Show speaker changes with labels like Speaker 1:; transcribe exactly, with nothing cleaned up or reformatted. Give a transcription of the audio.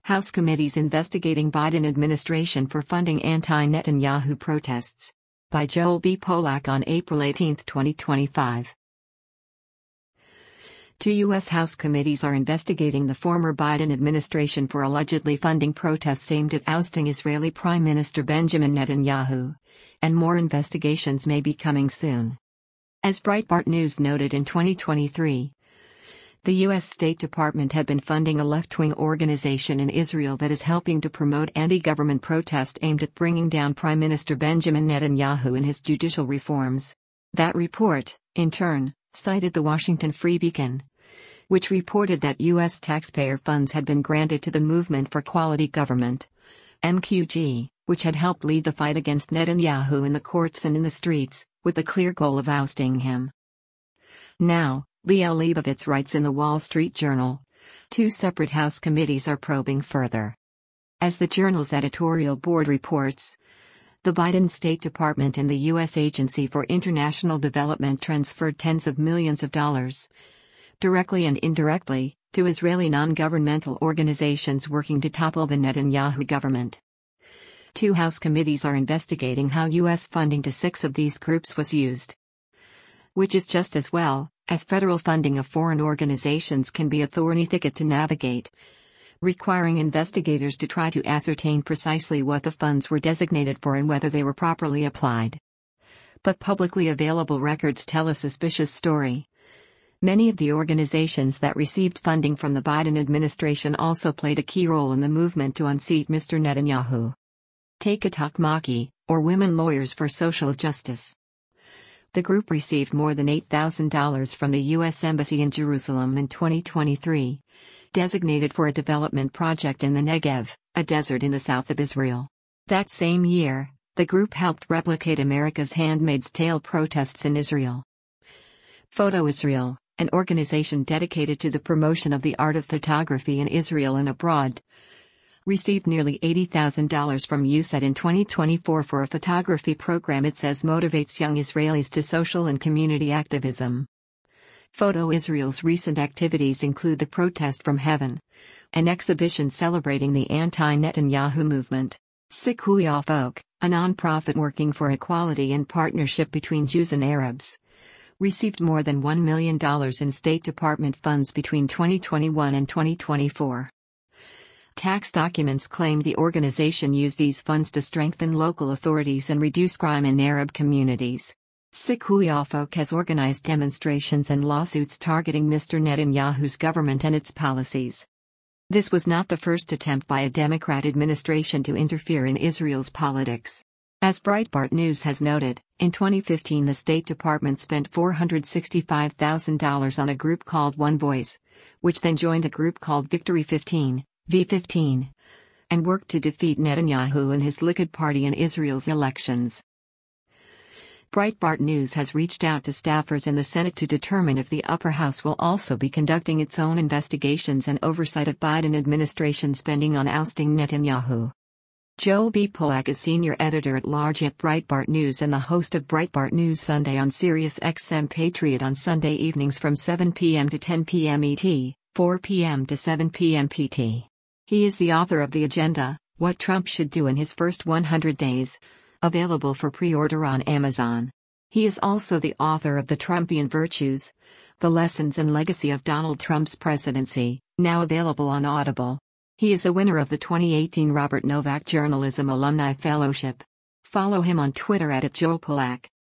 Speaker 1: House committees investigating Biden administration for funding anti-Netanyahu protests. By Joel B. Polak on April eighteenth, twenty twenty-five. Two U S House committees are investigating the former Biden administration for allegedly funding protests aimed at ousting Israeli Prime Minister Benjamin Netanyahu. And more investigations may be coming soon. As Breitbart News noted in twenty twenty-three, the U S State Department had been funding a left-wing organization in Israel that is helping to promote anti-government protest aimed at bringing down Prime Minister Benjamin Netanyahu and his judicial reforms. That report, in turn, cited the Washington Free Beacon, which reported that U S taxpayer funds had been granted to the Movement for Quality Government, M Q G, which had helped lead the fight against Netanyahu in the courts and in the streets, with the clear goal of ousting him. Now, Liel Leibovitz writes in the Wall Street Journal, two separate House committees are probing further. As the journal's editorial board reports, the Biden State Department and the U S Agency for International Development transferred tens of millions of dollars, directly and indirectly, to Israeli non-governmental organizations working to topple the Netanyahu government. Two House committees are investigating how U S funding to six of these groups was used, which is just as well, as federal funding of foreign organizations can be a thorny thicket to navigate, requiring investigators to try to ascertain precisely what the funds were designated for and whether they were properly applied. But publicly available records tell a suspicious story. Many of the organizations that received funding from the Biden administration also played a key role in the movement to unseat Mister Netanyahu. Take Itak Maki, or Women Lawyers for Social Justice. The group received more than eight thousand dollars from the U S Embassy in Jerusalem in twenty twenty-three, designated for a development project in the Negev, a desert in the south of Israel. That same year, the group helped replicate America's Handmaid's Tale protests in Israel. Photo Israel, an organization dedicated to the promotion of the art of photography in Israel and abroad, received nearly eighty thousand dollars from U S A I D in twenty twenty-four for a photography program it says motivates young Israelis to social and community activism. Photo Israel's recent activities include the Protest from Heaven, an exhibition celebrating the anti-Netanyahu movement. Sikui Afok, a non-profit working for equality and partnership between Jews and Arabs, received more than one million dollars in State Department funds between twenty twenty-one and twenty twenty-four. Tax documents claim the organization used these funds to strengthen local authorities and reduce crime in Arab communities. Sikui Afok has organized demonstrations and lawsuits targeting Mister Netanyahu's government and its policies. This was not the first attempt by a Democrat administration to interfere in Israel's politics. As Breitbart News has noted, in twenty fifteen the State Department spent four hundred sixty-five thousand dollars on a group called One Voice, which then joined a group called Victory fifteen, V fifteen, and worked to defeat Netanyahu and his Likud party in Israel's elections. Breitbart News has reached out to staffers in the Senate to determine if the upper house will also be conducting its own investigations and oversight of Biden administration spending on ousting Netanyahu. Joel B. Polak is senior editor-at-large at Breitbart News and the host of Breitbart News Sunday on Sirius X M Patriot on Sunday evenings from seven p m to ten p m E T, four p m to seven p m P T. He is the author of The Agenda, What Trump Should Do in His First one hundred days, available for pre-order on Amazon. He is also the author of The Trumpian Virtues, The Lessons and Legacy of Donald Trump's Presidency, now available on Audible. He is a winner of the twenty eighteen Robert Novak Journalism Alumni Fellowship. Follow him on Twitter at Joel Polak.